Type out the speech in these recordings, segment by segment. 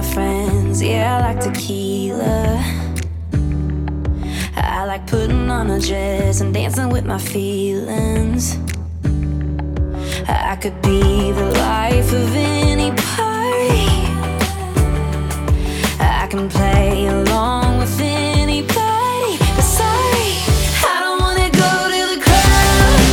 my friends. Yeah, I like tequila. I like putting on a dress and dancing with my feelings. I could be the life of any party. I can play along with anybody. But sorry, I don't wanna go to the club.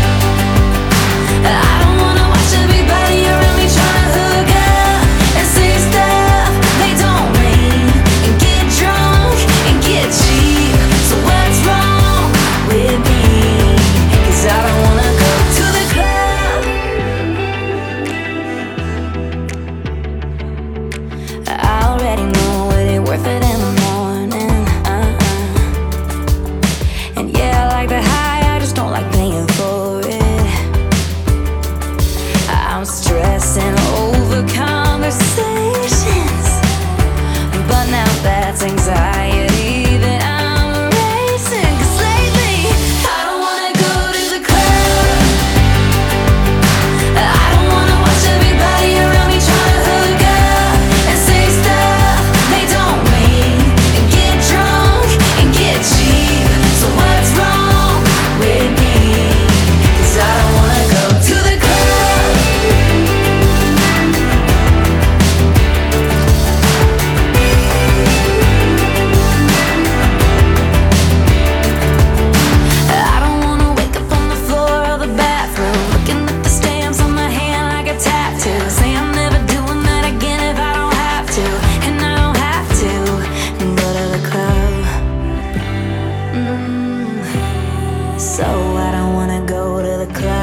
I don't wanna watch everybody around me trying to hook up and say stuff they don't mean, and get drunk and get cheap. So what's wrong with me? 'Cause I don't wanna go to the club. I already know it ain't worth it in the morning. And yeah, I like the high, I just don't like paying for it. I'm stressing over conversations, but now that's anxiety that I'm erasing. 'Cause lately, I don't wanna go to the club. I don't wanna watch everybody around me trying to hook up and say stuff they don't mean, and get drunk and get cheap. So what's wrong with me? 'Cause I don't wanna go to the club. I don't wanna wake up on the floor of the bathroom, looking at the stamps on my hand like a tattoo. Say I'm never doing that again if I don't have to, and I don't have to go to the club. So I don't wanna go to the club.